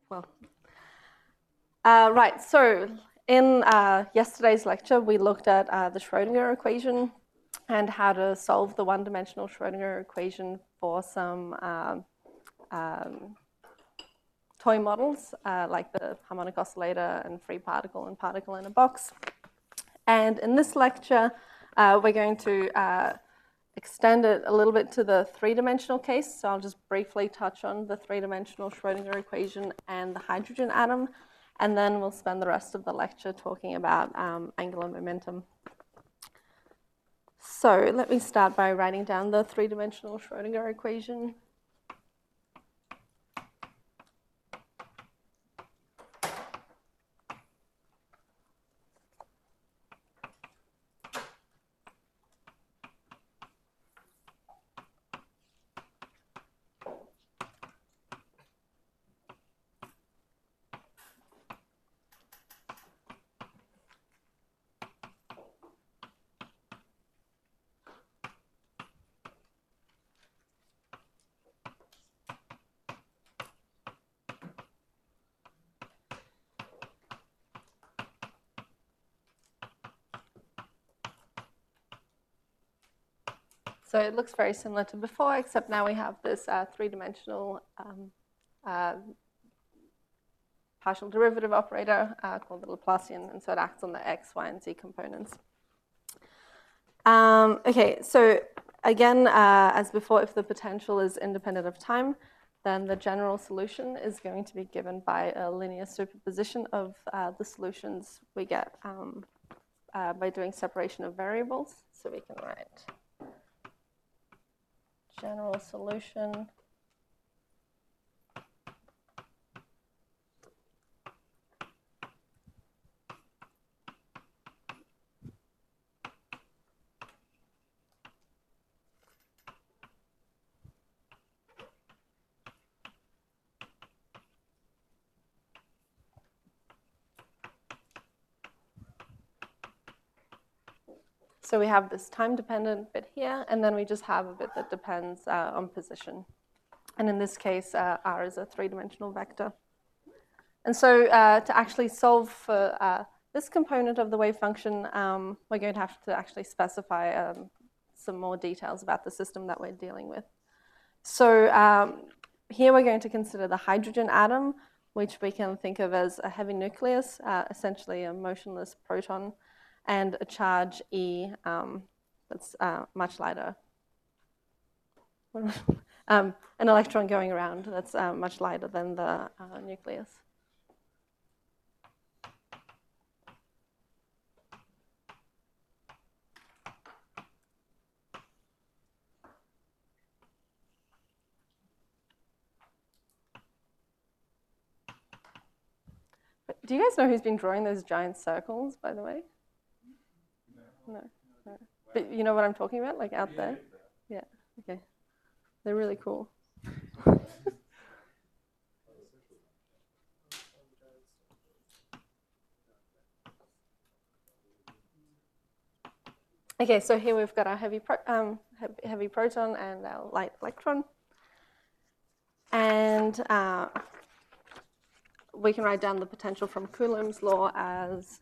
Well, right. So in yesterday's lecture, we looked at the Schrodinger equation and how to solve the one-dimensional Schrodinger equation for some toy models, like the harmonic oscillator and free particle and particle in a box. And in this lecture, we're going to extend it a little bit to the three-dimensional case. So I'll just briefly touch on the three-dimensional Schrodinger equation and the hydrogen atom, and then we'll spend the rest of the lecture talking about angular momentum. So let me start by writing down the three-dimensional Schrodinger equation. So it looks very similar to before, except now we have this three-dimensional partial derivative operator called the Laplacian, and so it acts on the x, y, and z components. Okay, so again, as before, if the potential is independent of time, then the general solution is going to be given by a linear superposition of the solutions we get by doing separation of variables. So we can write general solution So we have this time-dependent bit here, and then we just have a bit that depends on position. And in this case, R is a three-dimensional vector. And so to actually solve for this component of the wave function, we're going to have to actually specify some more details about the system that we're dealing with. So here we're going to consider the hydrogen atom, which we can think of as a heavy nucleus, essentially a motionless proton, and a charge E that's much lighter. An electron going around that's much lighter than the nucleus. Do you guys know who's been drawing those giant circles, by the way? No. But you know what I'm talking about, like out there? Yeah, okay. They're really cool. Okay, so here we've got our heavy proton and our light electron. And we can write down the potential from Coulomb's law as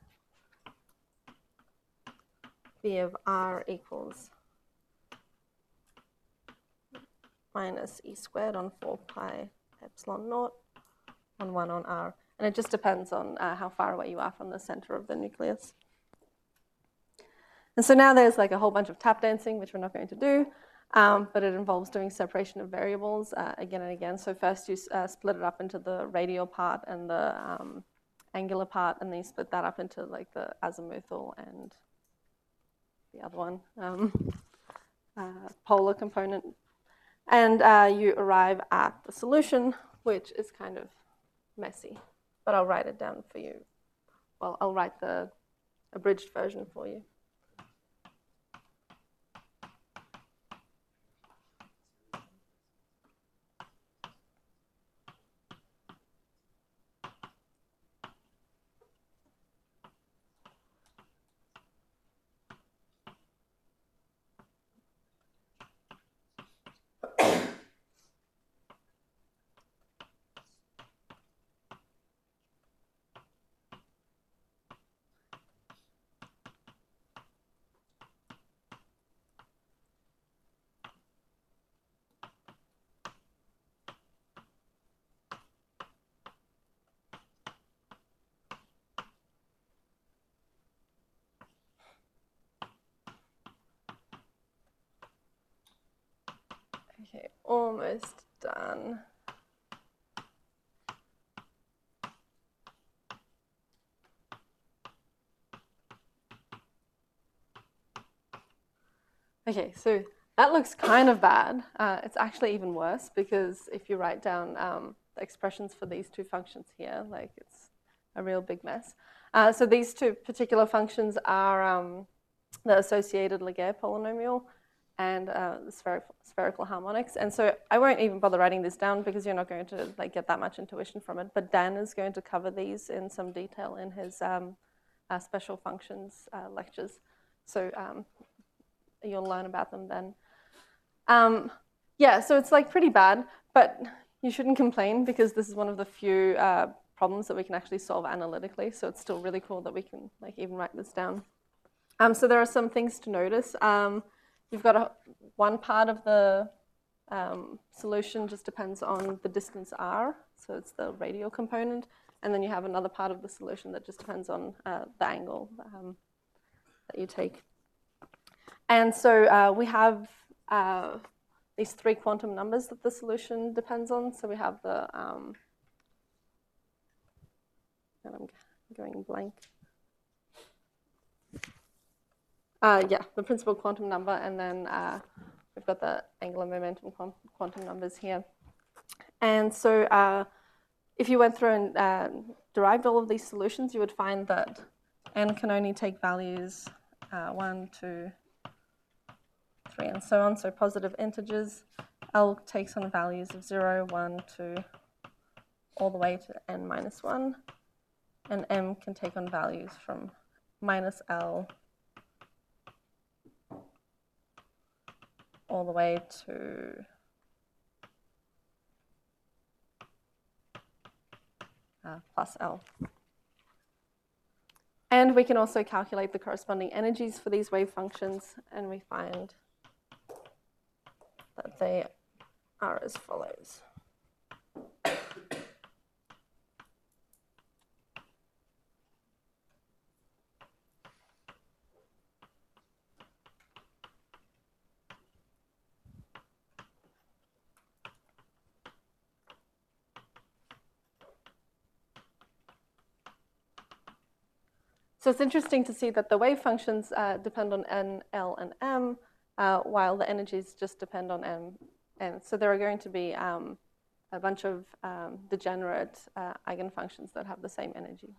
V of R equals minus E squared on 4 pi epsilon naught on 1 on R. And it just depends on how far away you are from the center of the nucleus. And so now there's like a whole bunch of tap dancing, which we're not going to do, but it involves doing separation of variables again and again. So first you split it up into the radial part and the angular part, and then you split that up into like the azimuthal and the other one, polar component. And you arrive at the solution, which is kind of messy, but I'll write it down for you. Well, I'll write the abridged version for you. Okay, almost done. Okay, so that looks kind of bad. It's actually even worse because if you write down the expressions for these two functions here, like it's a real big mess. So these two particular functions are the associated Laguerre polynomial and the spherical harmonics. And so I won't even bother writing this down because you're not going to like get that much intuition from it. But Dan is going to cover these in some detail in his special functions lectures. So you'll learn about them then. Yeah, so it's like pretty bad, but you shouldn't complain because this is one of the few problems that we can actually solve analytically. So it's still really cool that we can like even write this down. So there are some things to notice. You've got one part of the solution just depends on the distance r, so it's the radial component, and then you have another part of the solution that just depends on the angle that you take. And so we have these three quantum numbers that the solution depends on. So we have the, and I'm going blank. Yeah, the principal quantum number, and then we've got the angular momentum quantum numbers here. And so if you went through and derived all of these solutions, you would find that n can only take values 1, 2, 3, and so on, so positive integers. L takes on values of 0, 1, 2, all the way to n minus 1. And M can take on values from minus L all the way to plus L. And we can also calculate the corresponding energies for these wave functions, and we find that they are as follows. So it's interesting to see that the wave functions depend on n, L, and m, while the energies just depend on m. And so there are going to be a bunch of degenerate eigenfunctions that have the same energy.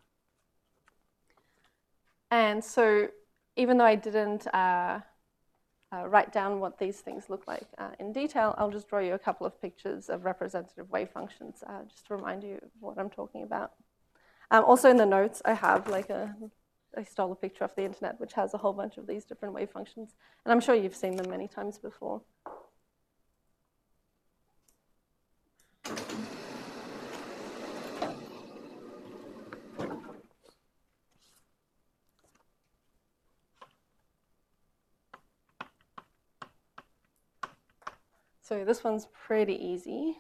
And so even though I didn't write down what these things look like in detail, I'll just draw you a couple of pictures of representative wave functions just to remind you of what I'm talking about. Also in the notes, I have like I stole a picture off the internet, which has a whole bunch of these different wave functions. And I'm sure you've seen them many times before. So this one's pretty easy.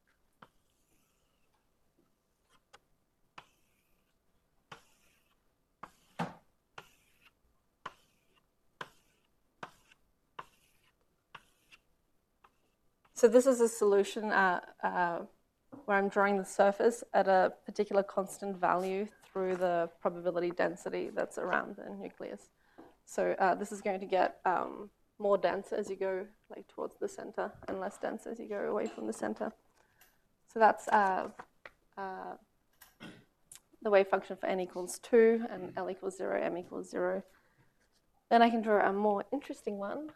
So this is a solution where I'm drawing the surface at a particular constant value through the probability density that's around the nucleus. So this is going to get more dense as you go like towards the center and less dense as you go away from the center. So that's the wave function for n equals 2 and L equals 0, m equals 0. Then I can draw a more interesting one.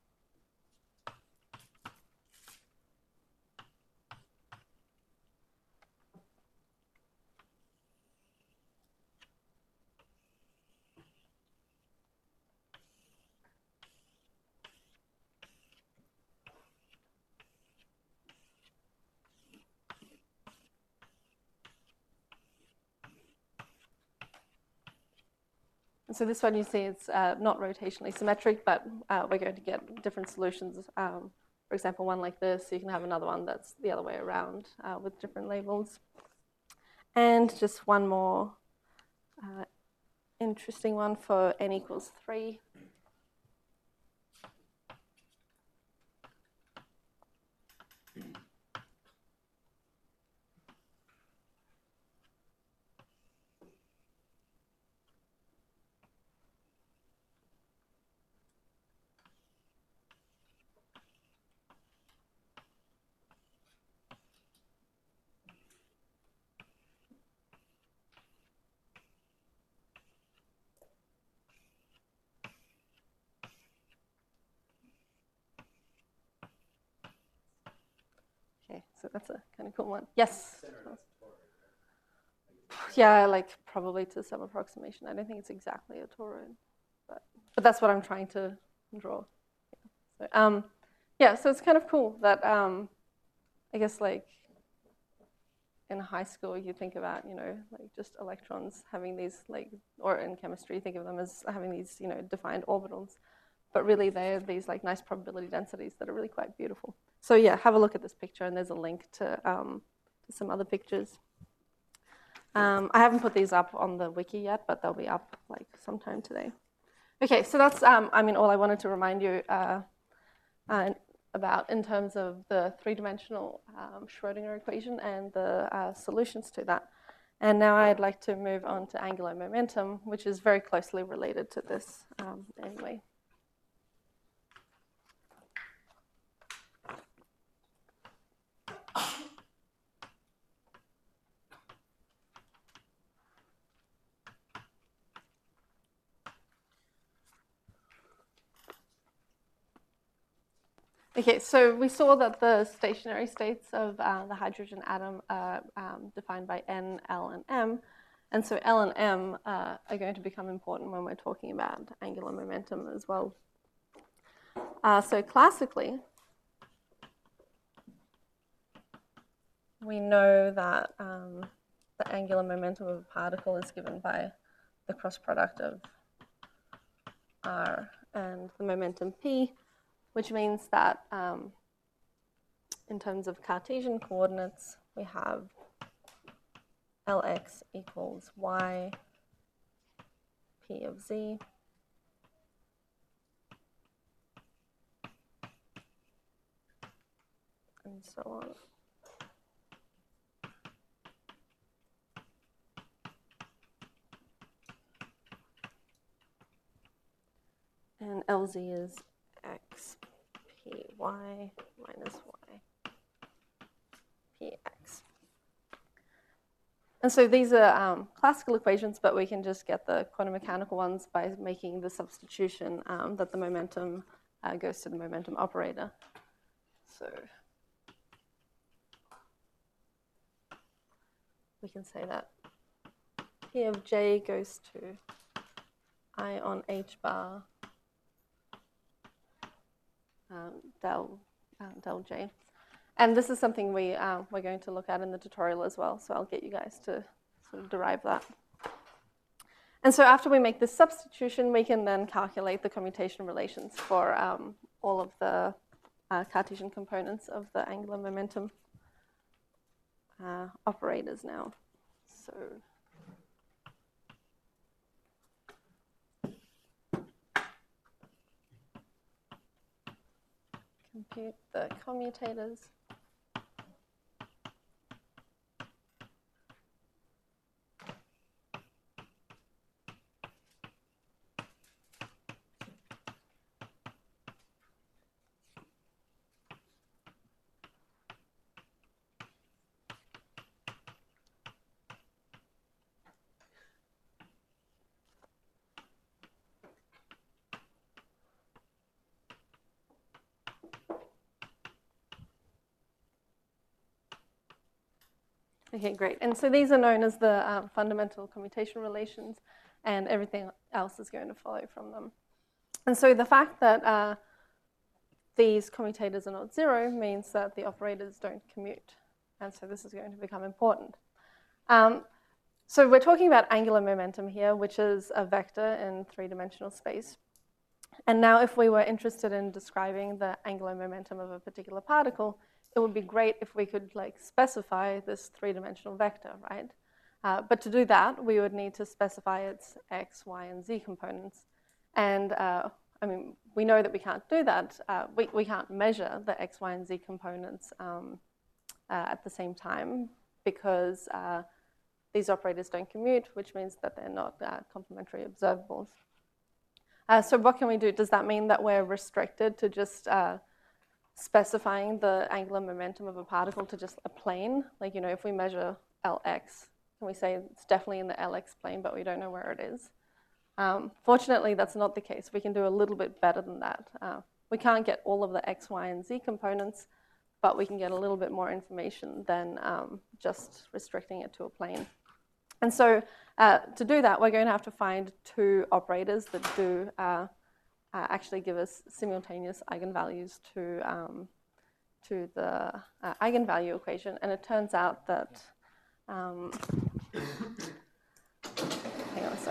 So this one you see it's not rotationally symmetric, but we're going to get different solutions. For example, one like this, you can have another one that's the other way around with different labels. And just one more interesting one for n equals 3. Okay, so that's a kind of cool one. Yes? Yeah, like probably to some approximation. I don't think it's exactly a toroid, but that's what I'm trying to draw. Yeah, so it's kind of cool that I guess like in high school you think about, like just electrons having these like, or in chemistry you think of them as having these, defined orbitals. But really they're these like nice probability densities that are really quite beautiful. So yeah, have a look at this picture and there's a link to some other pictures. I haven't put these up on the wiki yet, but they'll be up like sometime today. Okay, so that's, all I wanted to remind you about in terms of the three-dimensional Schrodinger equation and the solutions to that. And now I'd like to move on to angular momentum, which is very closely related to this anyway. Okay, so we saw that the stationary states of the hydrogen atom are defined by N, L, and M. And so L and M are going to become important when we're talking about angular momentum as well. So classically, we know that the angular momentum of a particle is given by the cross product of R and the momentum P, which means that in terms of Cartesian coordinates, we have Lx equals y P of z and so on. And Lz is x Py minus y Px. And so these are classical equations, but we can just get the quantum mechanical ones by making the substitution that the momentum goes to the momentum operator. So we can say that P of j goes to I on h bar del j. And this is something we're going to look at in the tutorial as well, so I'll get you guys to sort of derive that. And so after we make this substitution, we can then calculate the commutation relations for all of the Cartesian components of the angular momentum operators now. So compute the commutators. Okay, great. And so these are known as the fundamental commutation relations, and everything else is going to follow from them. And so the fact that these commutators are not zero means that the operators don't commute. And so this is going to become important. So we're talking about angular momentum here, which is a vector in three-dimensional space. And now if we were interested in describing the angular momentum of a particular particle, it would be great if we could specify this three-dimensional vector, right? But to do that, we would need to specify its x, y, and z components. And we know that we can't do that. We can't measure the x, y, and z components at the same time because these operators don't commute, which means that they're not complementary observables. So what can we do? Does that mean that we're restricted to just specifying the angular momentum of a particle to just a plane? If we measure Lx, can we say it's definitely in the Lx plane, but we don't know where it is? Fortunately, that's not the case. We can do a little bit better than that. We can't get all of the x, y, and z components, but we can get a little bit more information than just restricting it to a plane. And so to do that, we're going to have to find two operators that do actually give us simultaneous eigenvalues to the eigenvalue equation. And it turns out that, hang on a sec.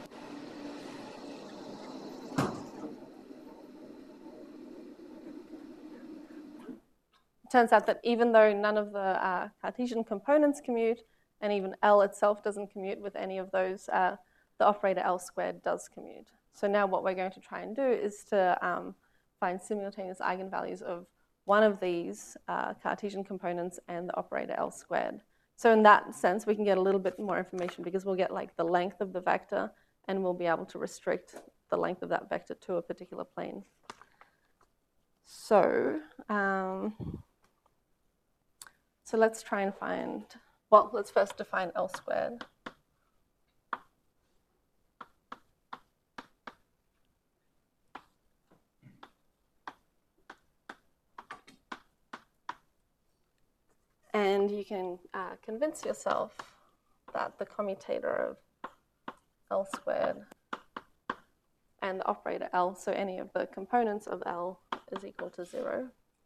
It turns out that even though none of the Cartesian components commute, and even L itself doesn't commute with any of those, the operator L squared does commute. So now what we're going to try and do is to find simultaneous eigenvalues of one of these Cartesian components and the operator L squared. So in that sense, we can get a little bit more information because we'll get like the length of the vector and we'll be able to restrict the length of that vector to a particular plane. So, so let's try and find, well, let's first define L squared. And you can convince yourself that the commutator of L squared and the operator L, so any of the components of L, is equal to 0.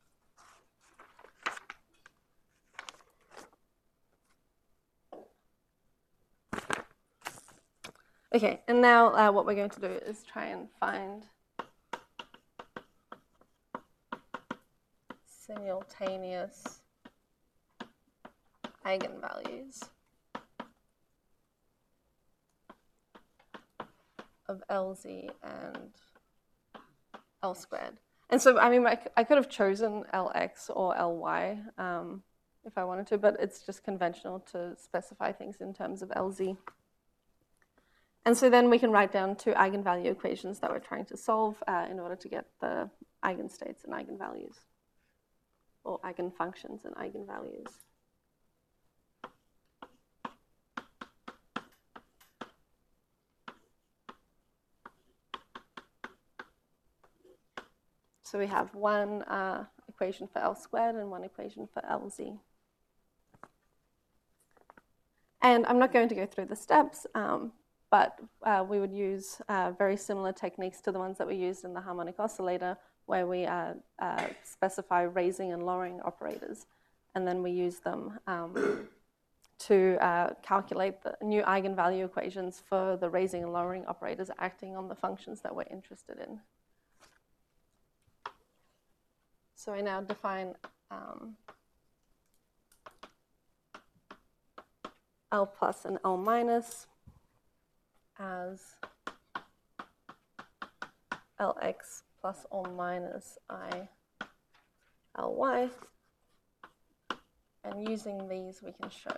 Okay, and now what we're going to do is try and find simultaneous eigenvalues of LZ and L squared. And so, I mean, I could have chosen LX or LY if I wanted to, but it's just conventional to specify things in terms of LZ. And so then we can write down two eigenvalue equations that we're trying to solve in order to get the eigenstates and eigenvalues, or eigenfunctions and eigenvalues. So we have one equation for L squared and one equation for LZ. And I'm not going to go through the steps, but we would use very similar techniques to the ones that we used in the harmonic oscillator, where we specify raising and lowering operators. And then we use them to calculate the new eigenvalue equations for the raising and lowering operators acting on the functions that we're interested in. So I now define L plus and L minus as Lx plus or minus I Ly. And using these, we can show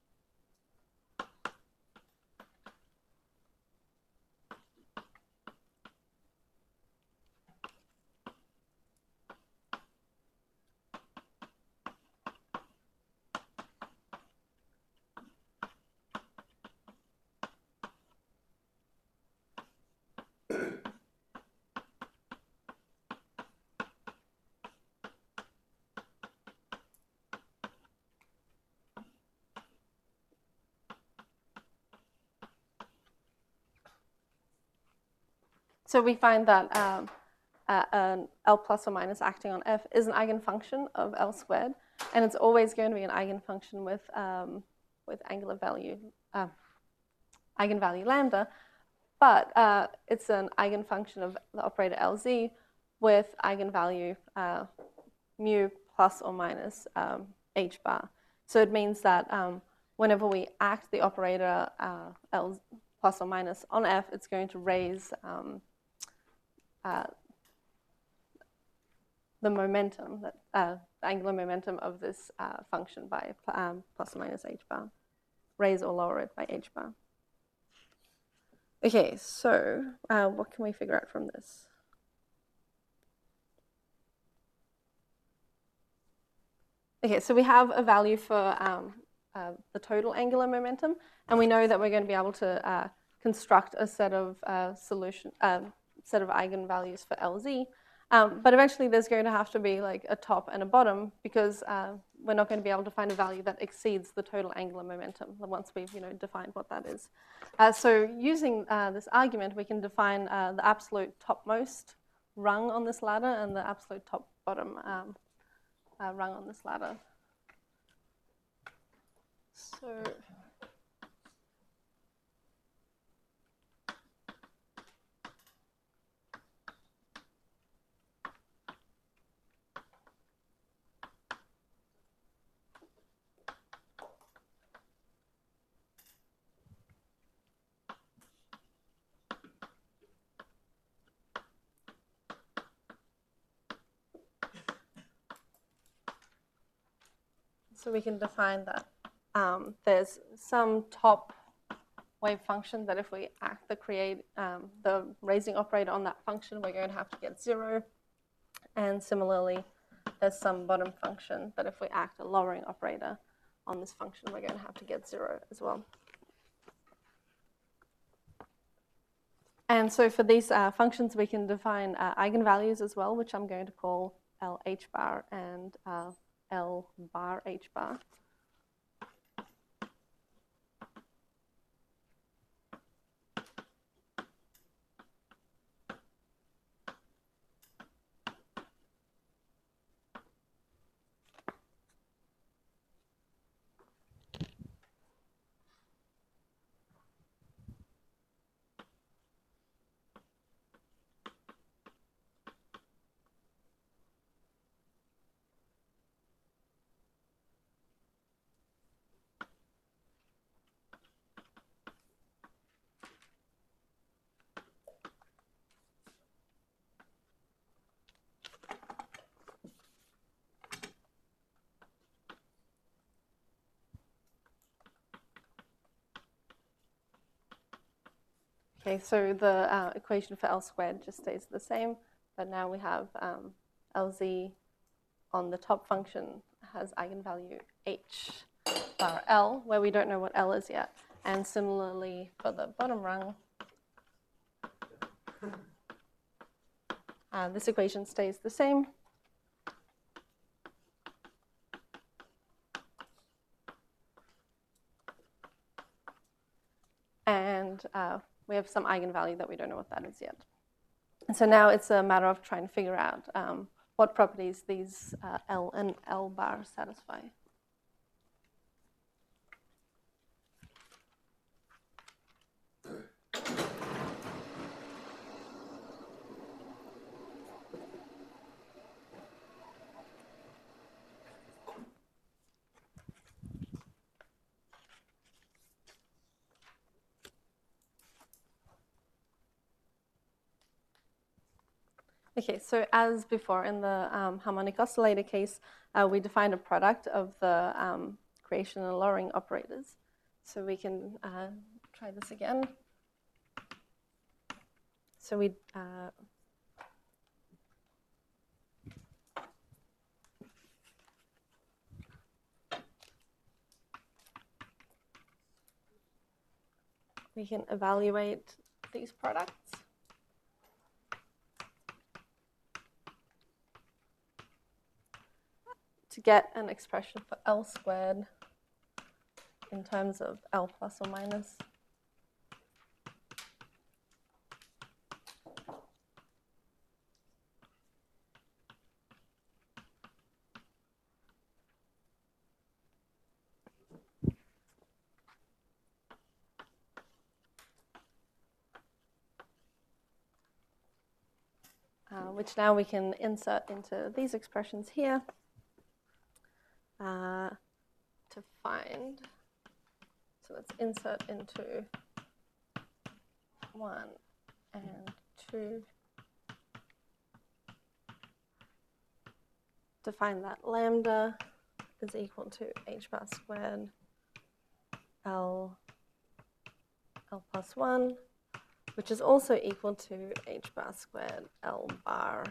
so we find that an L plus or minus acting on F is an eigenfunction of L squared, and it's always going to be an eigenfunction with angular value, eigenvalue lambda, but it's an eigenfunction of the operator LZ with eigenvalue mu plus or minus h bar. So it means that whenever we act the operator L plus or minus on F, it's going to raise the momentum, the angular momentum of this function by plus or minus h bar, raise or lower it by h bar. Okay, so what can we figure out from this? Okay, so we have a value for the total angular momentum, and we know that we're going to be able to construct a set of set of eigenvalues for LZ But eventually there's going to have to be like a top and a bottom, because we're not going to be able to find a value that exceeds the total angular momentum once we've defined what that is. So using this argument, we can define the absolute topmost rung on this ladder and the absolute top bottom rung on this ladder. So we can define that there's some top wave function that if we act the raising operator on that function, we're going to have to get 0. And similarly, there's some bottom function that if we act a lowering operator on this function, we're going to have to get 0 as well. And so for these functions, we can define eigenvalues as well, which I'm going to call LH bar and L bar H bar. Okay, so the equation for L squared just stays the same, but now we have Lz on the top function has eigenvalue H bar L, where we don't know what L is yet. And similarly for the bottom rung, this equation stays the same. And we have some eigenvalue that we don't know what that is yet. And so now it's a matter of trying to figure out what properties these L and L bar satisfy. Okay, so as before in the harmonic oscillator case, we defined a product of the creation and lowering operators. So we can try this again. So we can evaluate these products. To get an expression for L squared in terms of L plus or minus. Which now we can insert into these expressions here to find. So let's insert into 1 and 2 to find that lambda is equal to H bar squared L plus 1, which is also equal to H bar squared L bar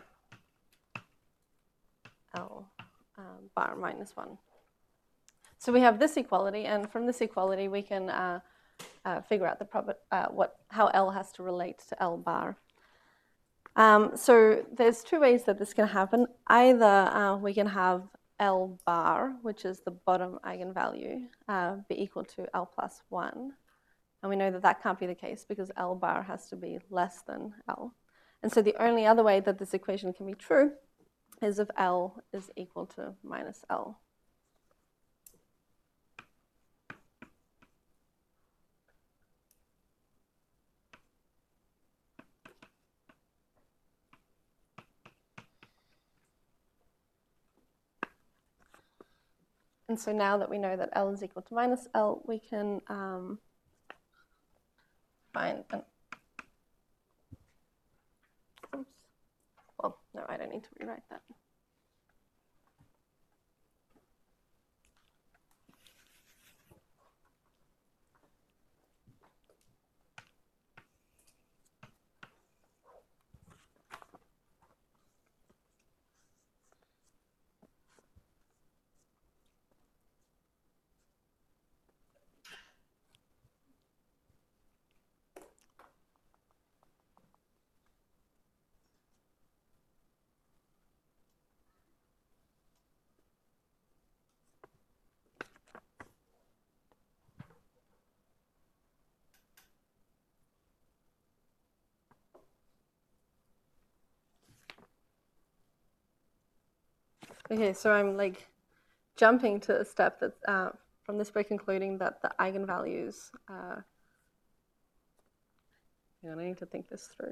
bar minus 1. So we have this equality, and from this equality we can figure out the how L has to relate to L bar. So there's two ways that this can happen. Either we can have L bar, which is the bottom eigenvalue, be equal to L plus 1. And we know that that can't be the case because L bar has to be less than L. And so the only other way that this equation can be true is if L is equal to minus L. And so now that we know that L is equal to minus L, we can find an, oops. Well, no, I don't need to rewrite that. Okay, so I'm like jumping to a step that's from this by concluding that the eigenvalues, I need to think this through.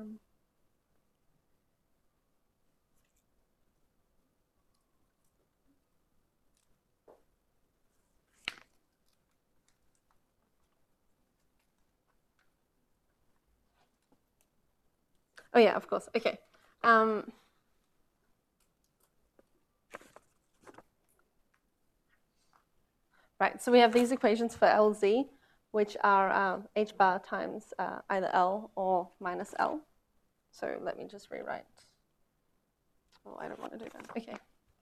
Oh yeah, of course, okay. Right, so we have these equations for LZ, which are h bar times either L or minus L. So let me just rewrite. Oh, I don't want to do that. Okay.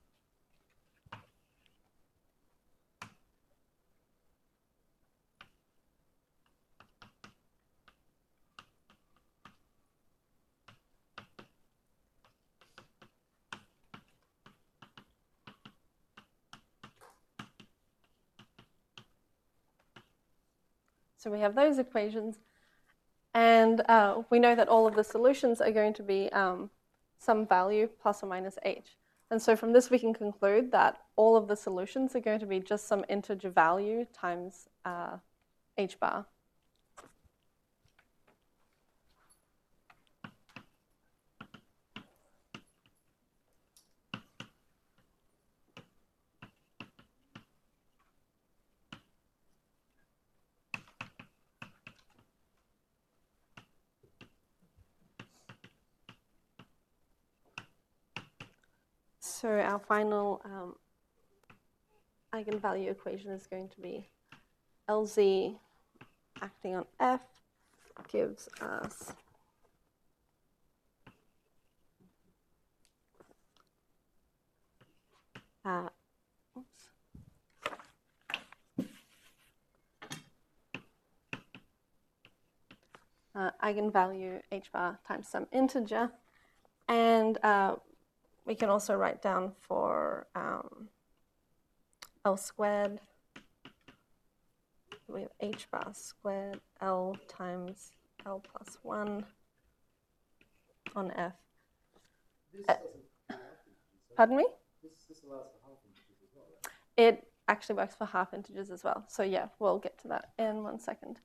So we have those equations, and we know that all of the solutions are going to be some value plus or minus h. And so from this we can conclude that all of the solutions are going to be just some integer value times h bar. So our final eigenvalue equation is going to be LZ acting on F gives us eigenvalue h bar times some integer, and we can also write down for L squared, we have h bar squared L times L plus 1 on F. Pardon me? This allows for half integers as well, right? It actually works for half integers as well. So yeah, we'll get to that in 1 second.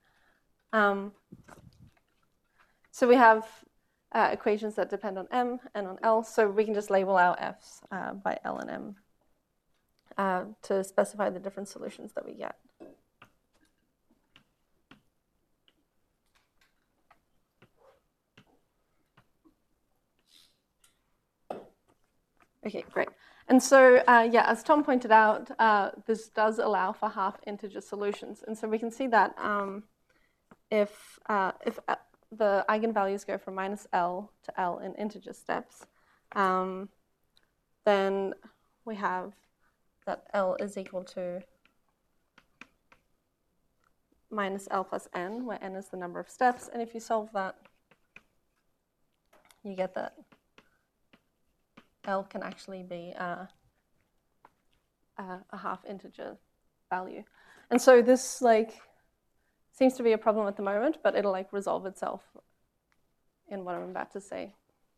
So we have equations that depend on M and on L, so we can just label our F's by L and M to specify the different solutions that we get. Okay, great. And so, yeah, as Tom pointed out, this does allow for half integer solutions. And so we can see that if the eigenvalues go from minus L to L in integer steps, then we have that L is equal to minus L plus N, where N is the number of steps. And if you solve that, you get that L can actually be a half integer value. And so this seems to be a problem at the moment, but it'll resolve itself in what I'm about to say.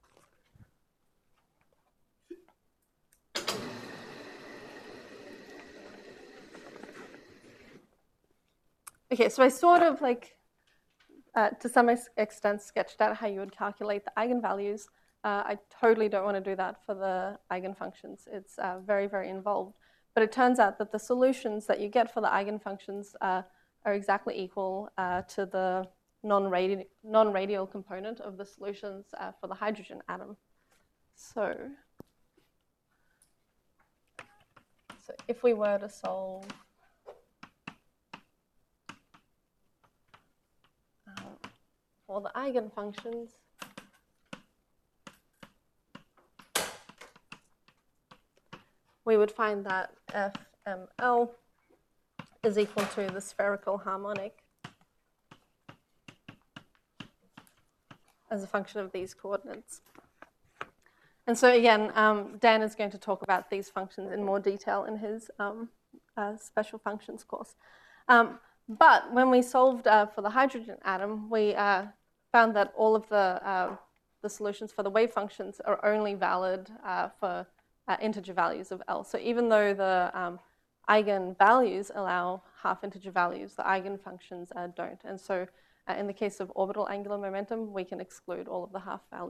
Okay, so I sort of to some extent sketched out how you would calculate the eigenvalues. I totally don't want to do that for the eigenfunctions. It's very, very involved. But it turns out that the solutions that you get for the eigenfunctions are exactly equal to the non-radial component of the solutions for the hydrogen atom. So if we were to solve for the eigenfunctions, we would find that FML is equal to the spherical harmonic as a function of these coordinates. And so again, Dan is going to talk about these functions in more detail in his special functions course. But when we solved for the hydrogen atom, we found that all of the solutions for the wave functions are only valid for integer values of L. So even though the eigenvalues allow half integer values, the eigenfunctions don't. And so in the case of orbital angular momentum, we can exclude all of the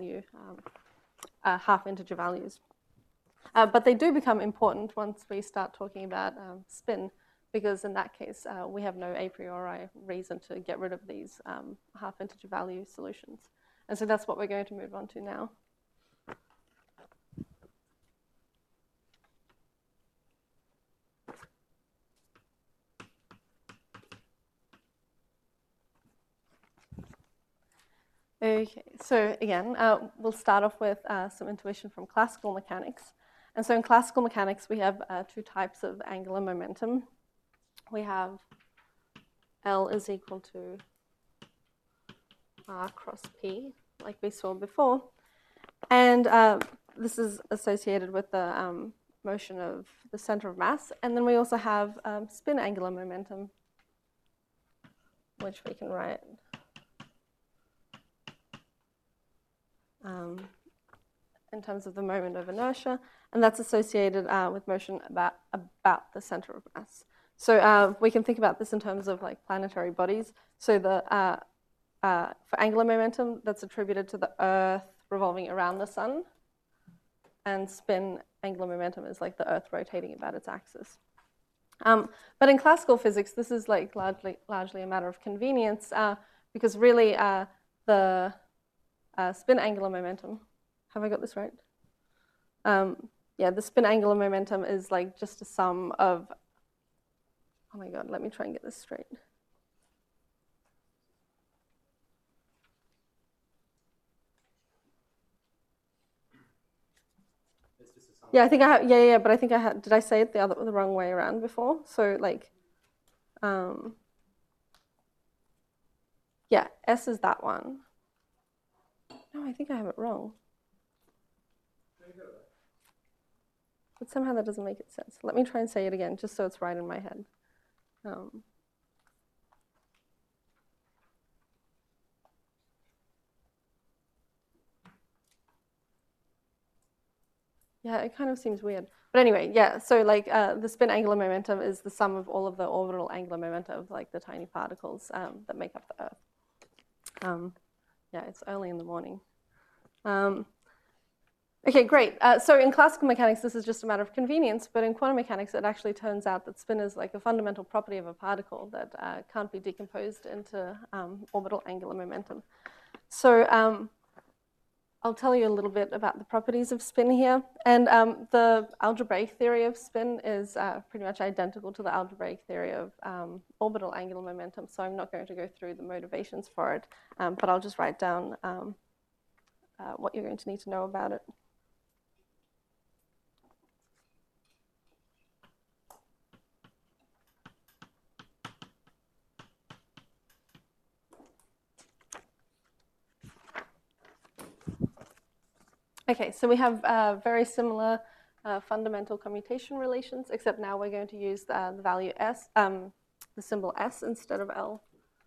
half integer values. But they do become important once we start talking about spin, because in that case, we have no a priori reason to get rid of these half integer value solutions. And so that's what we're going to move on to now. Okay, so again, we'll start off with some intuition from classical mechanics. And so in classical mechanics, we have two types of angular momentum. We have L is equal to R cross P, like we saw before. And this is associated with the motion of the center of mass. And then we also have spin angular momentum, which we can write in terms of the moment of inertia, and that's associated with motion about the center of mass. So we can think about this in terms of planetary bodies. So for angular momentum, that's attributed to the Earth revolving around the sun, and spin angular momentum is the Earth rotating about its axis. But in classical physics, this is largely a matter of convenience, because really the spin angular momentum, have I got this right? Yeah, the spin angular momentum is just a sum of, oh my God, let me try and get this straight. Yeah, I think I have, yeah, but I think I had, did I say it the wrong way around before? So yeah, S is that one. No, I think I have it wrong. But somehow that doesn't make it sense. Let me try and say it again, just so it's right in my head. Yeah, it kind of seems weird. But anyway, yeah, so the spin angular momentum is the sum of all of the orbital angular momenta of the tiny particles that make up the Earth. Yeah, it's early in the morning. Okay, great. So in classical mechanics, this is just a matter of convenience, but in quantum mechanics, it actually turns out that spin is a fundamental property of a particle that can't be decomposed into orbital angular momentum. So I'll tell you a little bit about the properties of spin here. And the algebraic theory of spin is pretty much identical to the algebraic theory of orbital angular momentum, so I'm not going to go through the motivations for it, but I'll just write down what you're going to need to know about it. Okay, so we have very similar fundamental commutation relations, except now we're going to use the value s, the symbol s instead of L.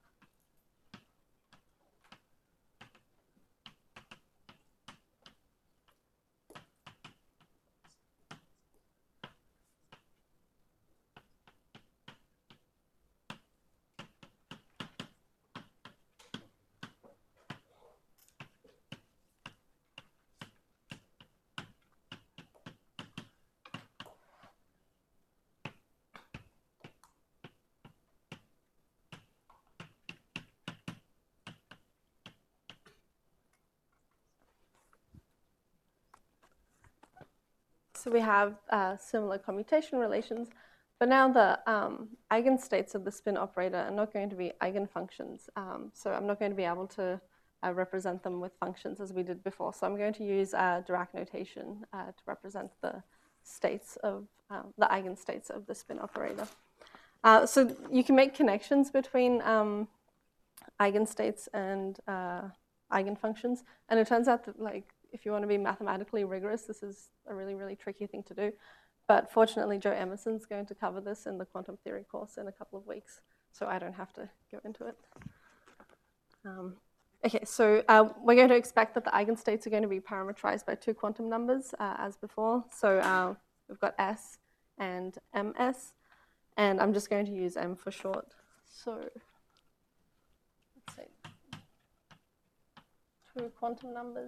So we have similar commutation relations, but now the eigenstates of the spin operator are not going to be eigenfunctions. So I'm not going to be able to represent them with functions as we did before. So I'm going to use Dirac notation to represent the states of the eigenstates of the spin operator. So you can make connections between eigenstates and eigenfunctions, and it turns out that, like, if you want to be mathematically rigorous, this is a really, really tricky thing to do. But fortunately, Joe Emerson's going to cover this in the quantum theory course in a couple of weeks, so I don't have to go into it. Okay, so we're going to expect that the eigenstates are going to be parametrized by two quantum numbers, as before. So we've got S and MS, and I'm just going to use M for short. So let's say two quantum numbers.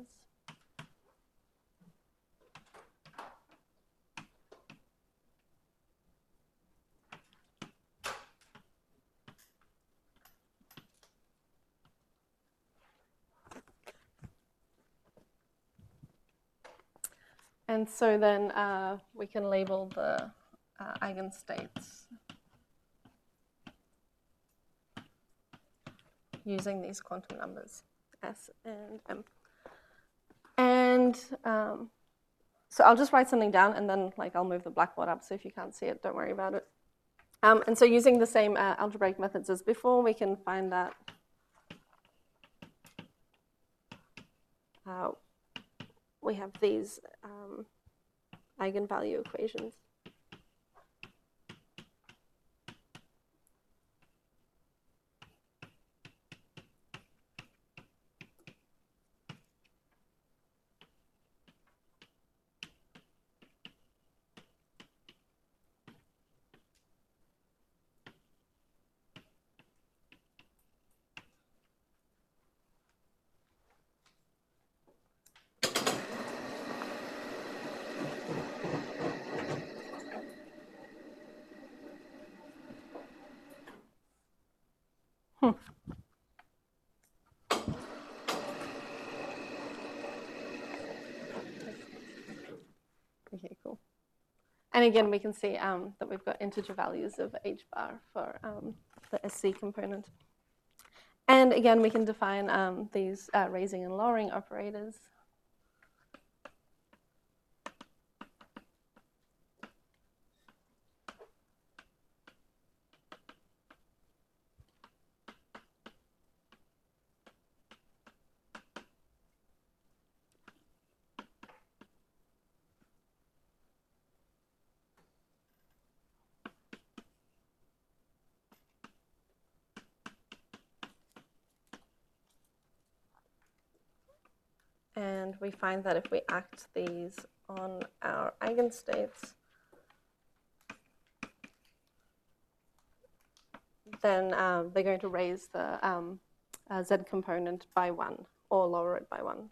And so then we can label the eigenstates using these quantum numbers, S and M. And so I'll just write something down, and then I'll move the blackboard up, so if you can't see it, don't worry about it. And so using the same algebraic methods as before, we can find that we have these eigenvalue equations. Okay, cool. And again, we can see that we've got integer values of h bar for the SC component. And again, we can define these raising and lowering operators. And we find that if we act these on our eigenstates, then they're going to raise the z component by 1 or lower it by 1.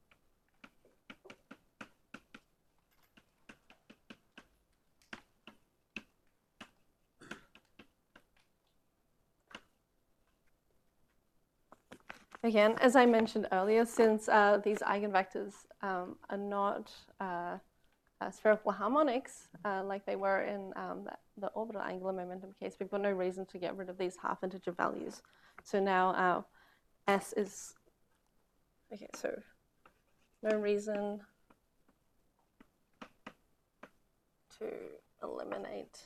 Again, as I mentioned earlier, since these eigenvectors are not spherical harmonics like they were in the orbital angular momentum case, we've got no reason to get rid of these half integer values. So now S is, okay, so no reason to eliminate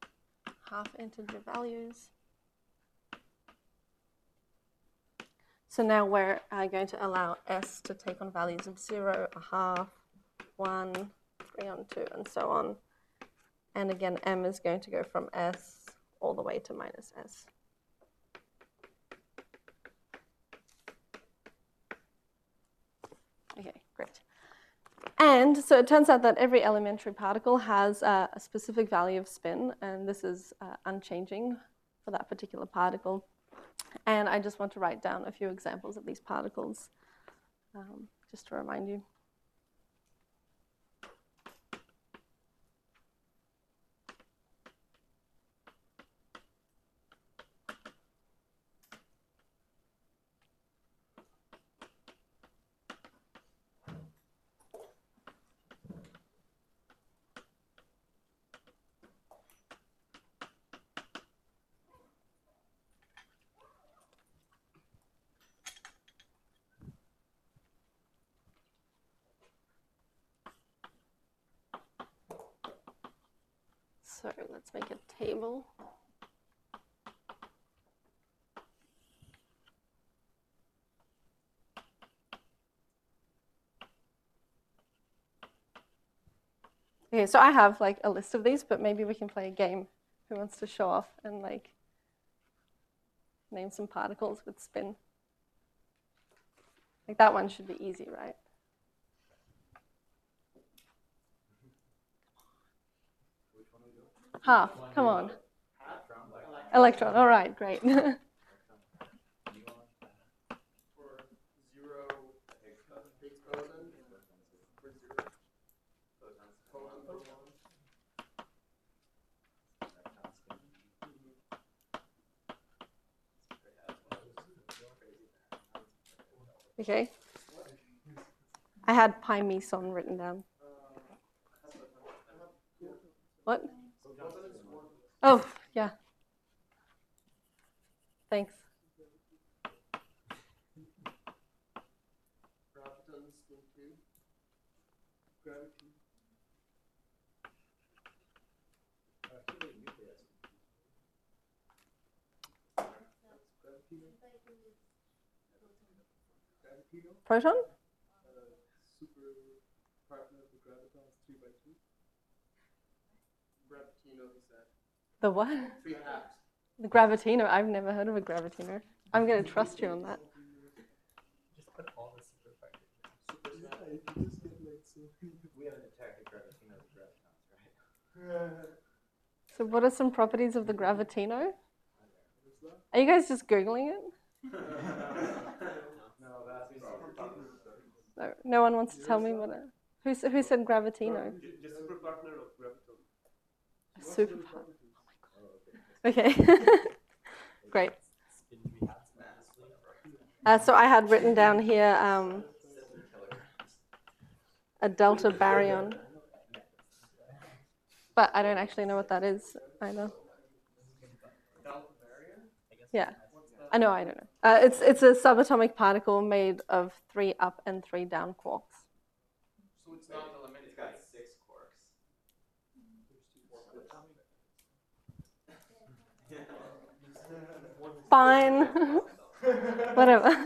half integer values. So now we're going to allow S to take on values of 0, a half, 1, 3 on 2, and so on. And again, M is going to go from S all the way to minus S. Okay, great. And so it turns out that every elementary particle has a specific value of spin, and this is unchanging for that particular particle. And I just want to write down a few examples of these particles, just to remind you. So let's make a table. Okay, so I have like a list of these, but maybe we can play a game. Who wants to show off and like name some particles with spin? Like that one should be easy, right? Half, come on. Electron, all right, great. Okay. I had pi meson written down. What? Oh, yeah. Thanks. Proton? Super partner of the gravitons 3 by 2. Gravitino, he said. The what? 3 halves. The gravitino. I've never heard of a gravitino. I'm going to trust you on that. Just put all the super partners. We haven't detected gravitinos and gravitons, right? So what are some properties of the gravitino? Are you guys just Googling it? No, that's No, no one wants to tell me what who said gravitino? just super partner of graviton. A super partner. Oh my god. Okay. Great. So I had written down here a delta baryon, but I don't actually know what that is either. Yeah. I know, I don't know. It's a subatomic particle made of 3 up and 3 down quarks. So it's not elementary. It's got 6 quarks. Fine. Whatever.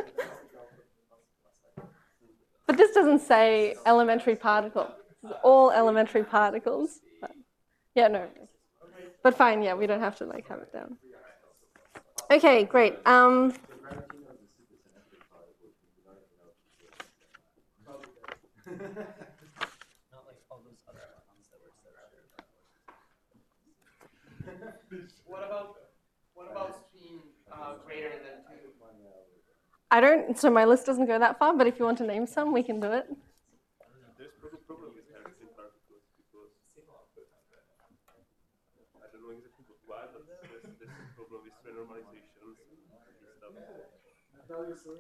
But this doesn't say elementary particle. This is all elementary particles. But, yeah, no. But fine, yeah, we don't have to like have it down. Okay, great. What about spin greater than 2? I don't, so my list doesn't go that far, but if you want to name some, we can do it. There's problem with hydrogen particles because I don't know exactly why, but there's a problem with renormalizations and stuff.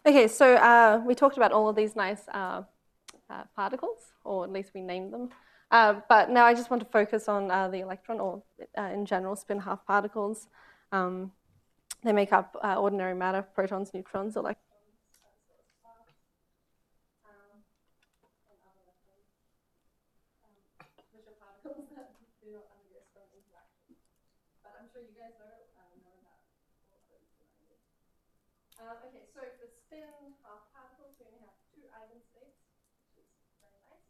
Okay, so we talked about all of these nice particles, or at least we named them. But now I just want to focus on the electron, or in general, spin half particles. They make up ordinary matter, protons, neutrons, electrons. Which are particles that do not undergo strong interaction. But I'm sure you guys know about all of those okay, so for spin half particles, we only have two eigenstates, which is very nice.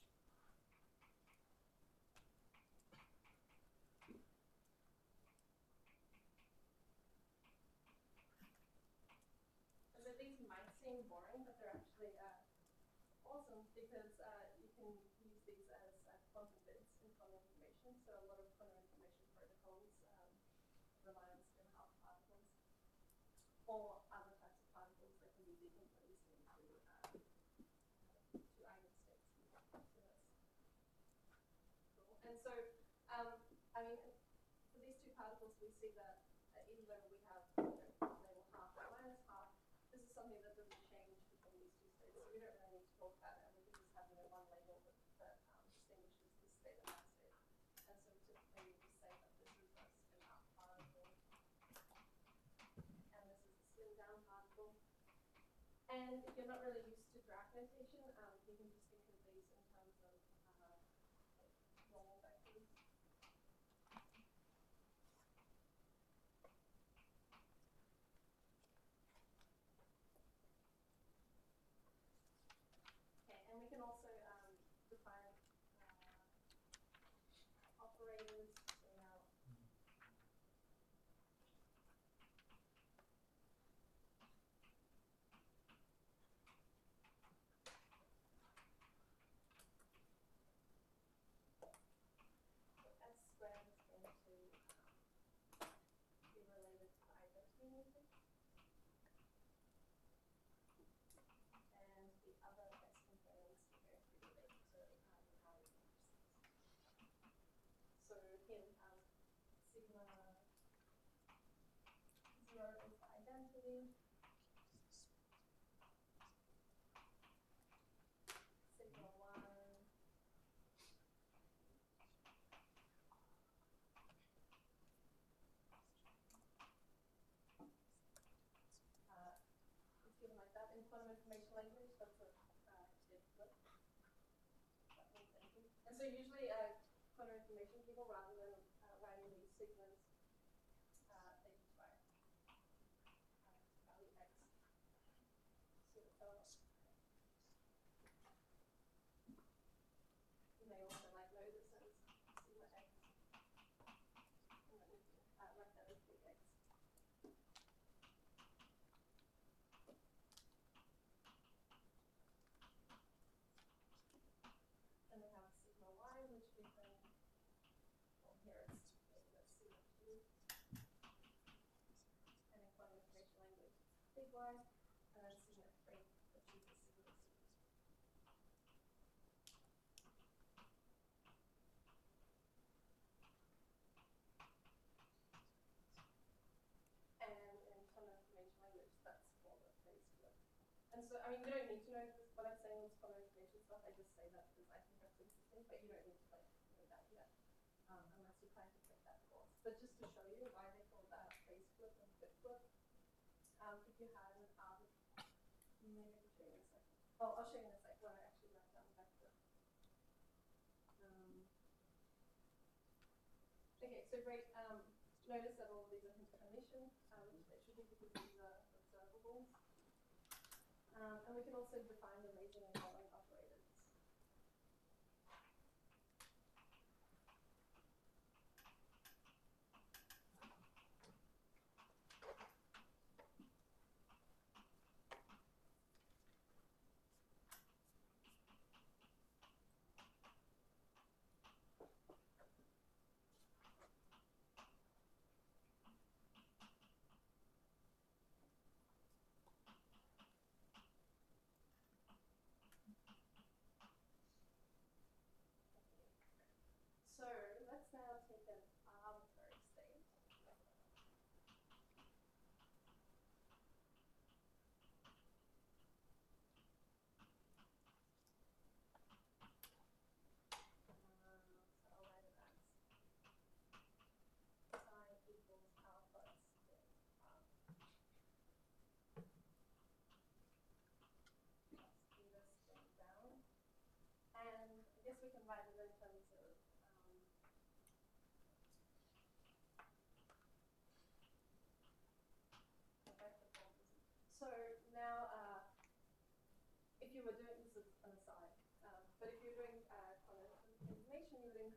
And so these might seem boring, but they're actually awesome because you can use these as quantum bits in quantum information. So a lot of quantum information protocols rely on spin half particles or other types of particles that can be decomposed into two eigenstates. So that's cool. And so, I mean, for these two particles, we see that even though we have label half and minus half, this is something that doesn't change between these two states. So we don't really need to talk about it. We can just have one label that distinguishes this state and that state. And so typically we just say that this is a spin up particle, and this is a spin down particle. And if you're not really used to graph notation, you can just think of these in terms of normal vectors. Okay, and we can also define operators. So now S squared is going to be related to identity matrix. And the other S components are going to be related to the value matrices. So here we have sigma 0 is the identity. Sigma 1 it's given like that in quantum information language. That's a bit flip. That means anything. And so usually quantum information people, rather than writing these sigmas, they just write value x. So you may also like know this as sigma x, and then you can write that as big X. Then we have sigma y, which we can, well, here it's maybe that's sigma 2. And in quantum information language, big Y, and then sigma 3, which is the sigma 2. And in quantum information language, that's called a phase flip. And so, I mean, you don't need to know this, what I'm saying is quantum information stuff. I just say that because I think that's interesting, but you don't need to know that yet, unless you plan to take that course. But just to show you why they call that phase flip and flip flip, if you had an maybe I can show you in a second. Oh, I'll show you in a second when I actually write down the vector. Okay, so great. Notice that all of these are Hermitian, which they should be because these are observables. And we can also define the raising and lowering operators.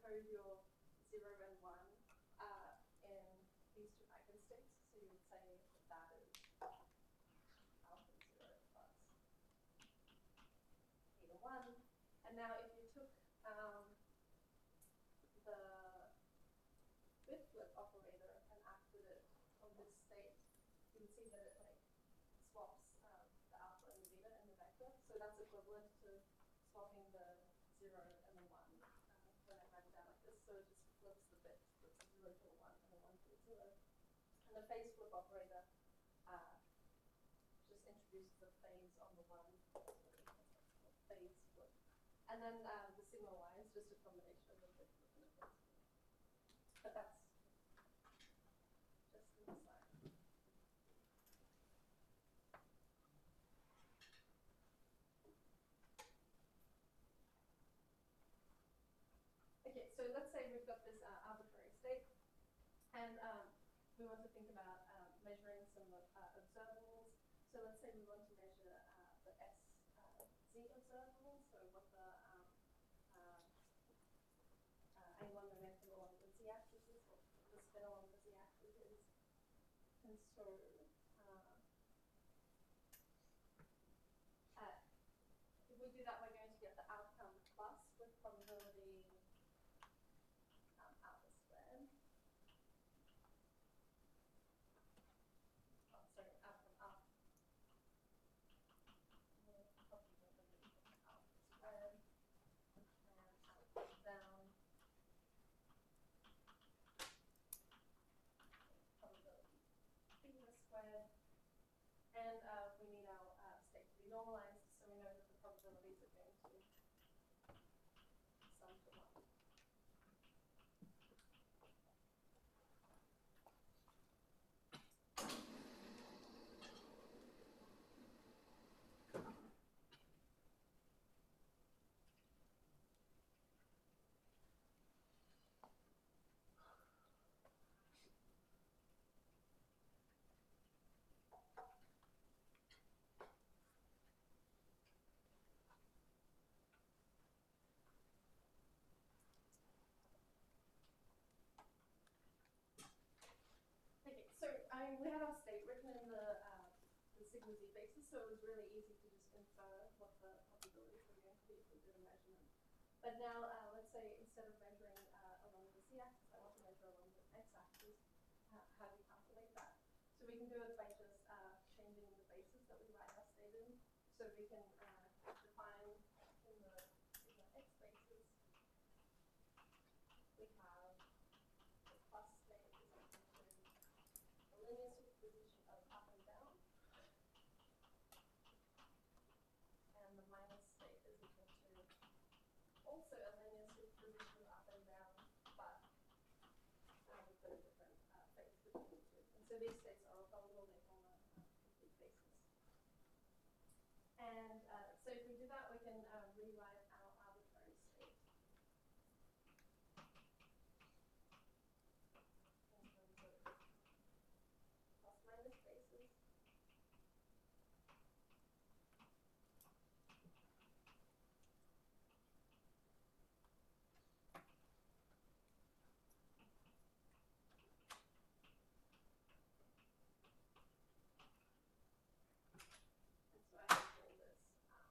encode your 0 and 1 in these two eigenstates. So you would say that that is alpha 0 plus beta 1. And now if you took the bit flip operator and acted it on this state, you would see that it like swaps the alpha and the beta in the vector. So that's equivalent to swapping the 0 and the 1 when I write it down like this. So it just flips the bit, flips the 0 to a 1 and a 1 to a 0. And the phase flip operator just introduces the phase on the 1, so phase flip. And then the sigma y is just a combination of the bit flip and the phase flip. But that's just an aside. Okay, so let's say we've got this arbitrary state, and we want to think about measuring some observables. So let's say we want to measure the SZ observable, so what the angular momentum along the z-axis is, or the spin along the z-axis is. And so if we do that, we're going to get the outcome plus with probability alpha squared. Oh, sorry, outcome up. With probability alpha squared. And outcome down. Probability beta squared. And we need our state to be normalized, so we know that the probabilities are going to sum to 1. Okay, so we had our state written in the sigma z basis, so it was really easy to just infer what the probabilities were going to be if we did a measurement. But now, let's say instead of measuring along the z-axis, I want to measure along the x-axis. How do you calculate that? So we can do it by just changing the basis that we write our state in. So we can define in the sigma x basis, we have the plus state is equal to the linear superposition of up and down, and the minus state is equal to also a linear superposition of up and down, but we put a different phase between the two. And so these states are orthogonal, they form a complete basis. And so if we do that, we can rewrite our arbitrary state in terms of plus minus basis. And so I can call this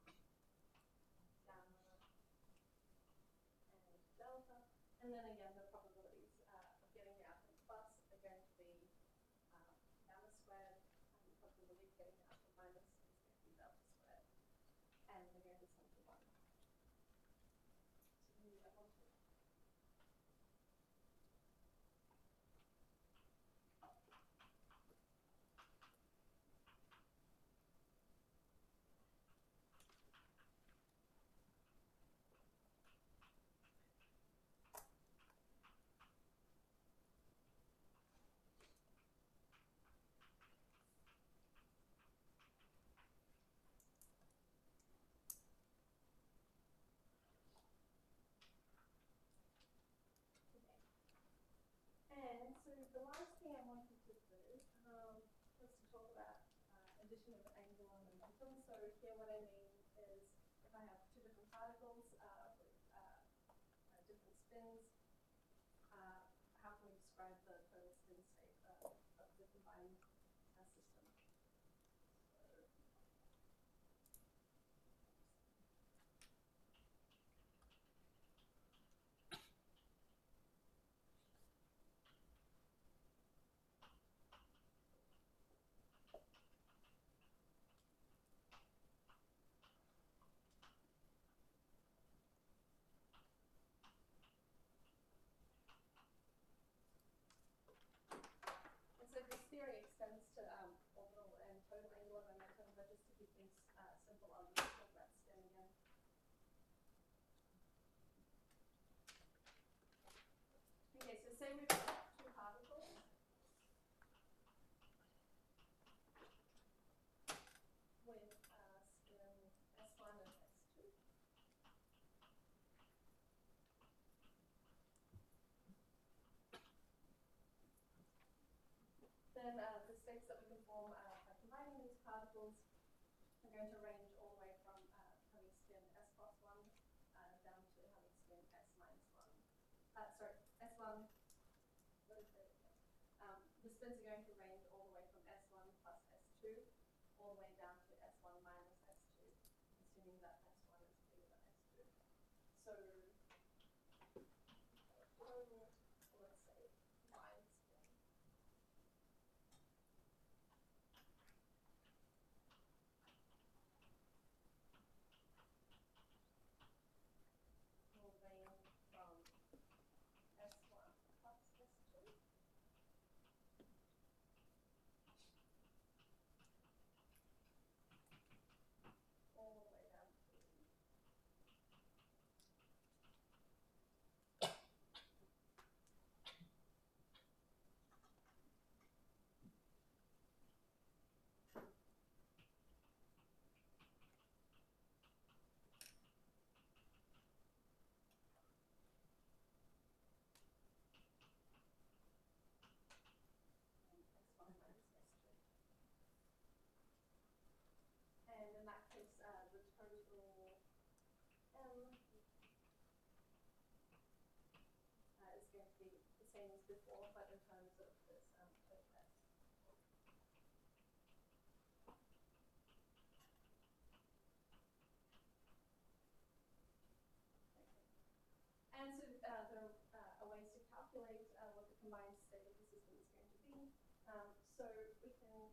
gamma and delta. And then again, the probabilities of getting the outcome plus are going to be gamma squared, and the probability of getting the outcome minus is going to be delta squared. And they're going to sum to 1. So we move that on to And so the last thing I wanted to do was to talk about addition of angular momentum. So here what I mean is if I have two different particles with different spins, say we've got two particles. With spin S1 and S2. Then the states that we can form by combining these particles are going to range all the way from having spin S plus 1 down to having spin S minus 1. Sorry, S1, what is it? The spins are going to range all the way from S1 plus S2 all the way down to S1 minus S2, assuming that S1 is bigger than S2. So, let's say line spin. Will range from S1 plus S2 all the way down to S1 minus S2. And in that case, the total M is going to be the same as before, but in terms of this total S. And so there are ways to calculate what the combined state of the system is going to be. So we can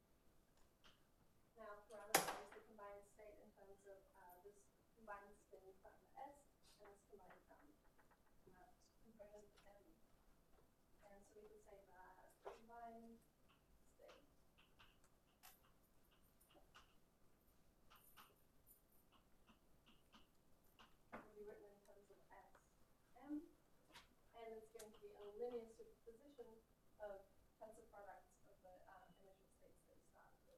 now parameterize the combined state in terms of this combined spin from S and this combined component M. And so we can say that the combined state will be written in terms of Sm, and it's going to be a linear superposition of tensor products of the initial states that we started with.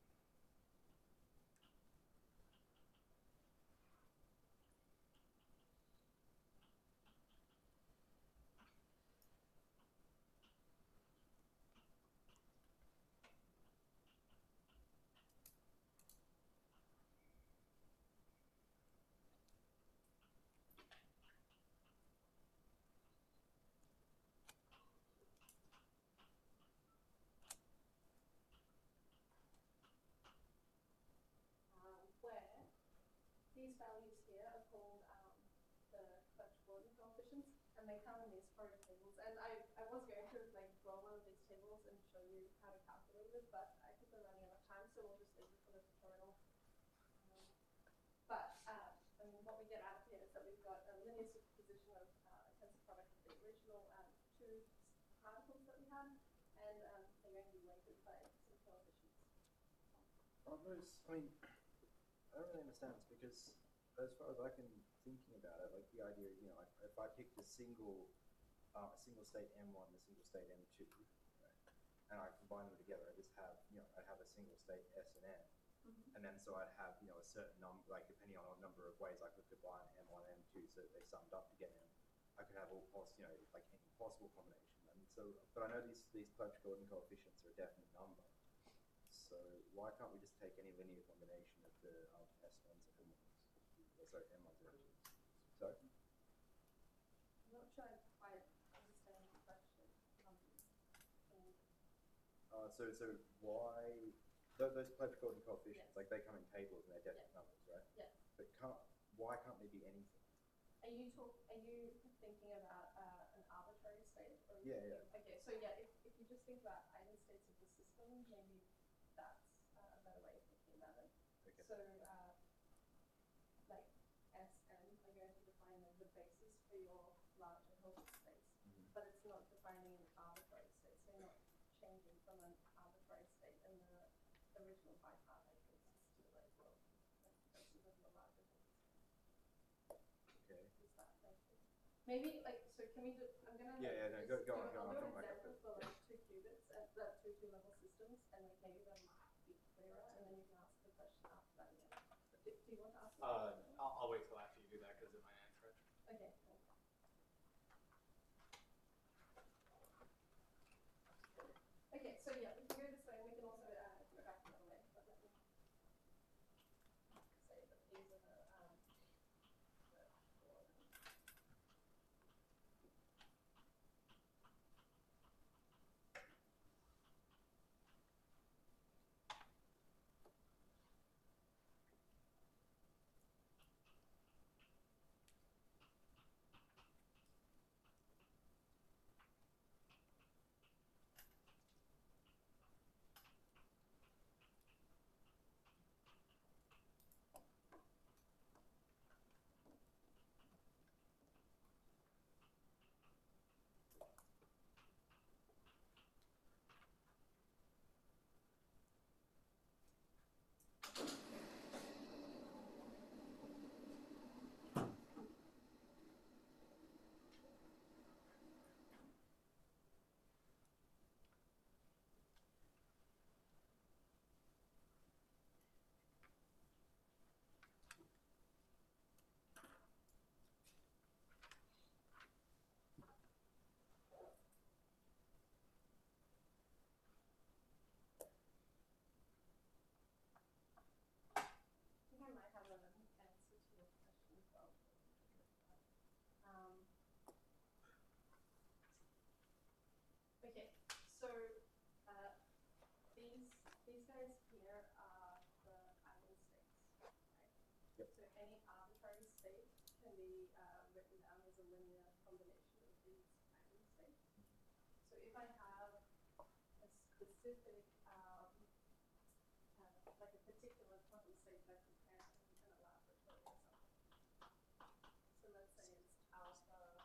Where these values here are called the Clebsch-Gordan coefficients, and they come in these Fourier tables. And I was going to draw one of these tables and show you how to calculate it, but I think we're running out of time, so we'll just leave it for the tutorial. I mean, what we get out of here is that we've got a linear superposition of a tensor product of the original two particles that we had, and they're going to be weighted by some coefficients. I don't really understand this because, as far as I can thinking about it, like the idea, if I picked a single state M1 and a single state M2, right, and I combine them together, I just have, I'd have a single state S and M, and then so I'd have, a certain number, like depending on a number of ways I could combine M1 and M2 so that they summed up to get M, I could have all like any possible combination. And so, but I know these Clebsch-Gordan coefficients are a definite number. So why can't we just take any linear combination of the S1s and M1s? Sorry, M1s and M2s. Sorry? I'm not sure I quite understand the question. So why those Clebsch-Gordan coefficients? Yes. Like they come in tables and they're definite Yes. numbers, right? Yes. But why can't they be anything? Are you thinking about an arbitrary state? Or Yeah. Okay, so yeah, if you just think about eigenstates of the system, maybe that's a better way of thinking about it. Okay. So like Sm are going to define the basis for your larger Hilbert space, but it's not defining an arbitrary state. So you're not changing from an arbitrary state in the original bipartite basis to like the basis of the larger Hilbert space. Okay. Is that like maybe like so? Can we do? I'm gonna Yeah, no, go on, I'll do come an back up. example for like 2 qubits and two-level systems, and like maybe that might be clearer, and then you can ask the question after that again. But do you want to ask? I'll wait till after you do that because it might answer it. Okay. Cool. Okay, so yeah, we can go this way, and we can also go back the other way. But let me say that these are the I might have an answer to your question as well. Okay, so these guys here are the eigenstates, right? Yep. So any arbitrary state can be written down as a linear combination of these eigenstates. So if I have a specific, like a particular quantum state that I compare in a laboratory or something. So let's say it's alpha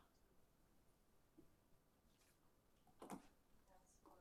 S1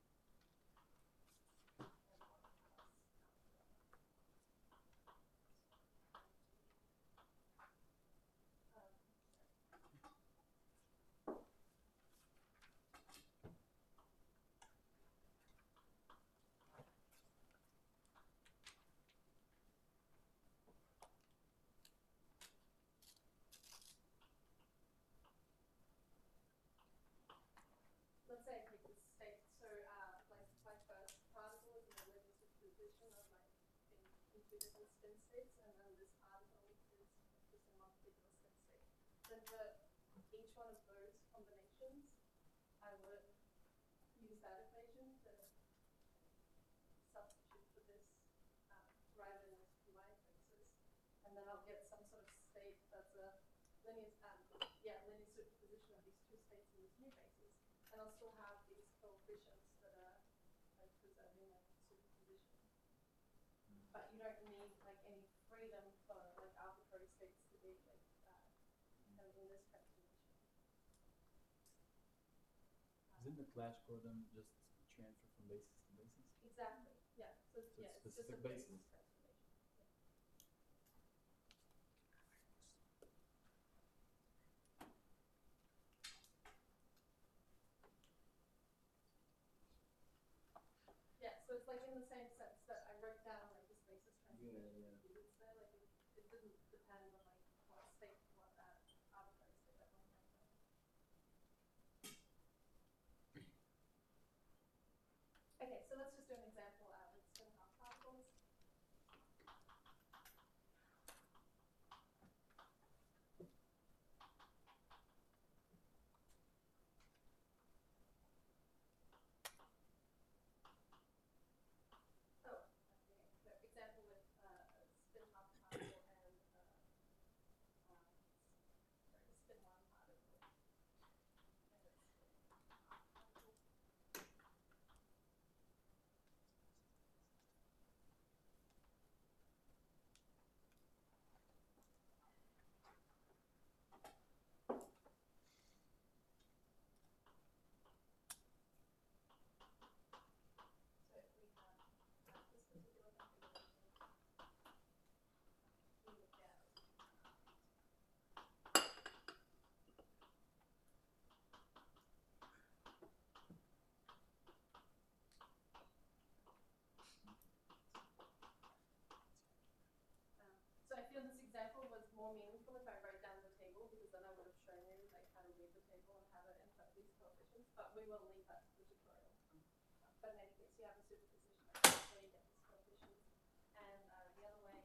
let's say I take this state. So like my first particle is in a linear superposition of like in 2 different spin states, and then this particle is just in one particular spin state. Then for each one of those combinations, I would use that equation to substitute for this, write it in as Py fixes, and then I'll get some sort of state that's a linear superposition of these 2 states in these new bases. And I'll still have these coefficients that are like preserving like superposition. But you don't need like any freedom for like arbitrary states to be like kind of in this transformation. Isn't the Clash codon just transfer from basis to basis? Exactly. Yeah. So So yeah, it's it's just a specific basis basis. transformation. Yeah. Yeah, so it's like in the same sense that I wrote down like this basis transformation Yeah. qubits there, like it didn't depend on like what state, what arbitrary state that one might have. Okay, so let's just do an example with spin half particles. Oh, okay. So example with spin half particle and sorry, spin one particle. And it's spin half particle. leave that to the tutorial. But in any case, you have a superposition matrix where you get this coefficient, and the other way.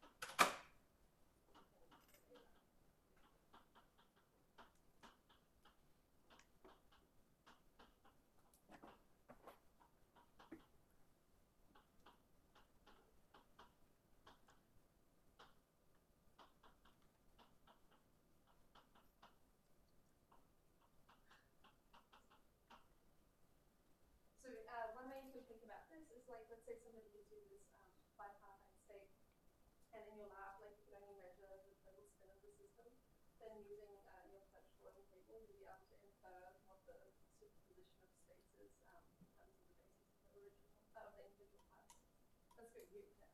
So one way you can think about this is like, let's say somebody gives you this bipartite state, and in your lab, like you can only measure the total spin of the system. Then using your Fletcher-Gordon table, you'll be able to infer what the superposition of states is in terms of the basis of the individual parts. That's good. Yeah.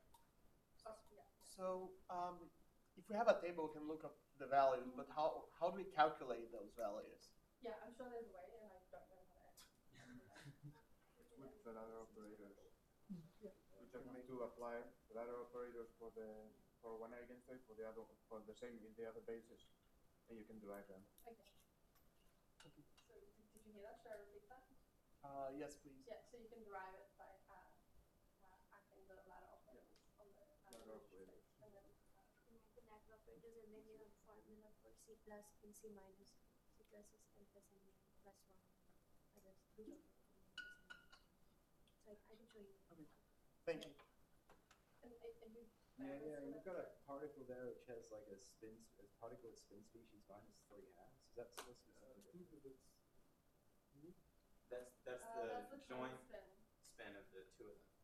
So if we have a table, we can look up the values, but how do we calculate those values? Yeah, I'm sure there's a way, and I don't know how to. With the ladder operators. You just need to apply the ladder operators for one eigenstate for the other for the same in the other bases, and you can derive them. Okay. So did you hear that? Should I repeat that? Yes, please. Yeah. So you can derive it by acting the ladder operators on the Ladder operators. and then. The ladder operators, and then you have a formula for C plus and C minus. C plus is n plus n plus 1. Others do not. So I can show you. Okay. Thank you. And you. Yeah, you've got a particle there which has like a particle at spin species minus 3 halves. Is that supposed to be something? That's That's the the joint spin. spin of the two of them.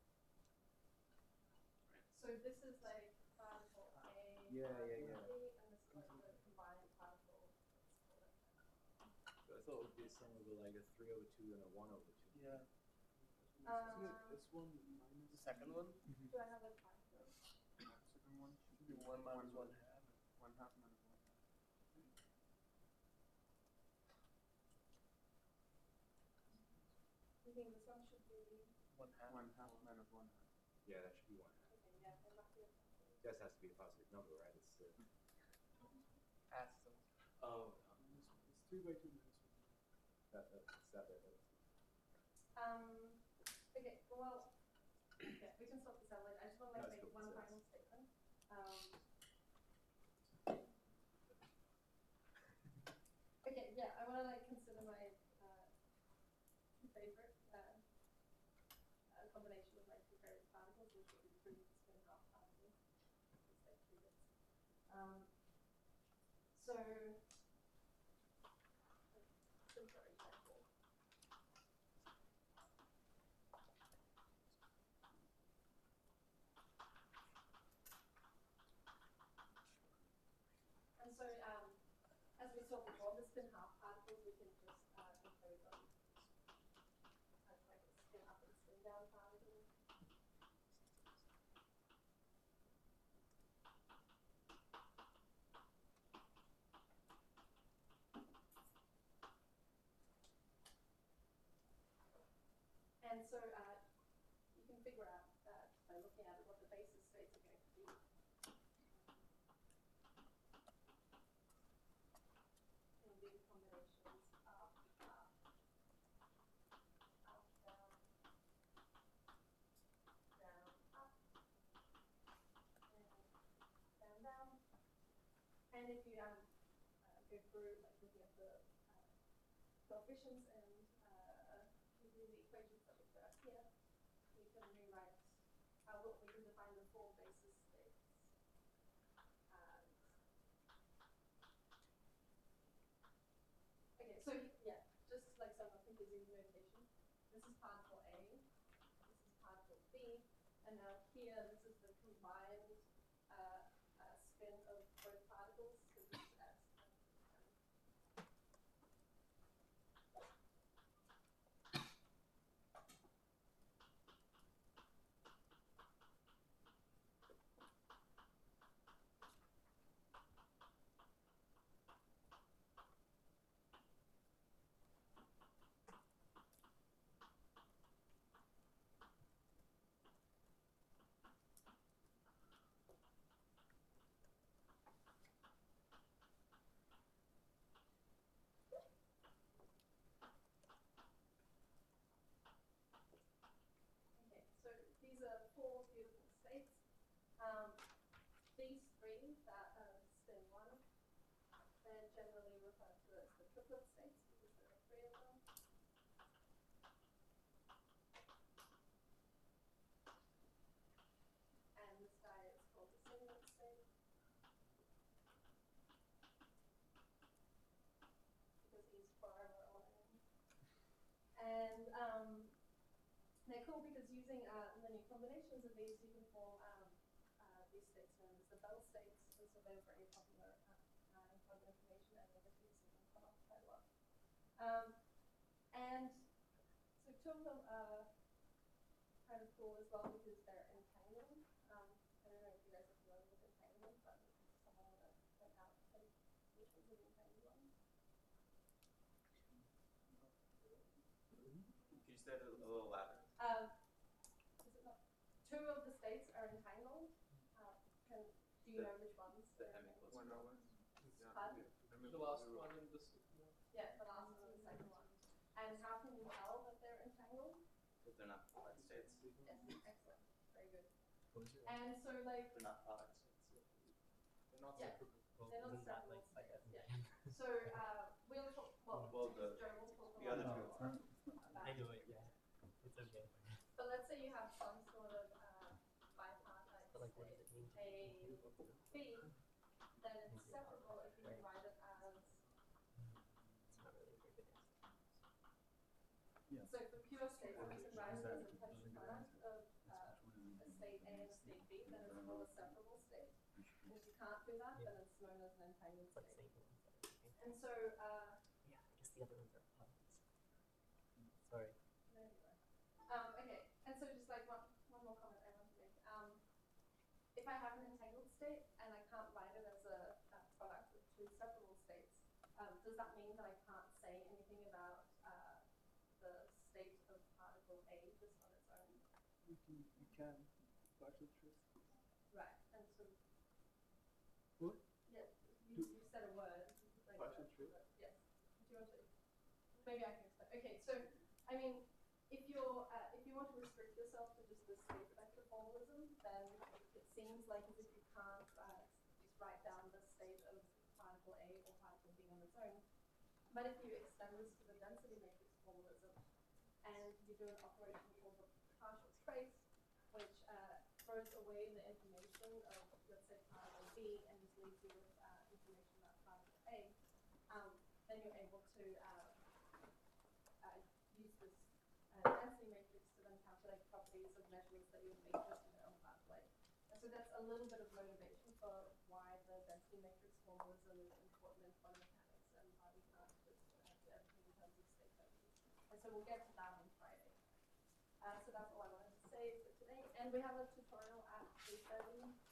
So this is like particle A, Yeah, particle yeah, yeah. B, and this is like the combined particle. So I thought it would be something like a 3/2 and a 1/2. Yeah. Um, This one minus the second one. Do I have a particle? Second one Should be 1 minus 1 half. 1 half minus 1 half. You think this one should be? 1 half. 1 half minus 1 half. Yeah, that should be 1 half. Okay, yeah, there must be a particle. It just has to be a positive number, right? It's Half. So Oh. it's 3/2 minus 1. Okay, well, yeah, we can sort this out later. I just want to No, make it's cool. one It's final statement. Okay, yeah, I want to like consider my favorite combination of my two favorite particles, which would be 3 spin half particles. It's like 3 bits. So, sorry, example. And so, as we saw before, the spin half particles we can just encode them as like a spin up and spin down particle. And so you can figure out by looking at it what the basis states are going to be. In these combinations up, down, down, up, and down. And if you go through like looking at the coefficients and using the equations that we put up here, you can rewrite we can define the 4 basis states. Okay, so yeah, just like some confusing notation. This is particle A, this is particle B, and now here this is the combined spin of both particles. So this is S. They're cool because using linear combinations of these, you can form these states known as the Bell states, and so they're very popular in quantum information, and obviously some come up quite a lot. And so two of them are kind of cool as well because they're entangled. I don't know if you guys are familiar with entanglement, but someone want to point out which ones are the entangled ones. Could you say it a little louder? Is it not? Two of the states are entangled. Do you know which ones? The hemi-plus One one. Pardon? The last one and the second one. Yeah, the last and the second one. And how can you tell that they're entangled? If they're not product states. Yes, excellent. Very good. And so, like, They're not product states. They're not Yeah. separable. they're not separable states. Yeah. So, we'll talk, Well, Joe the will talk The other about two are. I do it, yeah. It's okay. But let's say you have some sort of bipartite But like, what does it mean? A, B, then it's separable if you can write it as. It's not really a very good answer. So for pure states, we can write it as a tensor product of a state A and a state B, then it's called a separable state. And if you can't do that, then it's known as an entangled It's like state. saying ones that are okay. And so, Yeah, I guess the other ones are puns. Sorry. there you go. Okay, and so just like one more comment I want to make. If I have an entangled state and I can't write it as a product of two separable states, does that mean that I can't say anything about the state of particle A just on its own? You can. Partial truth. Right, and so. What? Yeah, you said a word. Like Partial truth? Yes. Do you want to? Maybe I can explain. Okay, so, I mean, if you want to restrict yourself to just the state vector formalism, then it seems like as if you can't just write down the state of particle A or particle B on its own. But if you extend this to the density matrix formalism, and you do an operation called the partial trace, which throws away the information of, let's say, particle B and just leaves you with information about particle A, then you're able to use this density matrix to then calculate properties of measurements that you would make just in your own pathway. And so that's a little bit of motivation for why the density matrix formalism is important in quantum mechanics and why we can't just do everything in terms of state vectors. And so we'll get to that on Friday. So that's all I wanted to say for today. And we have a tutorial at 3:30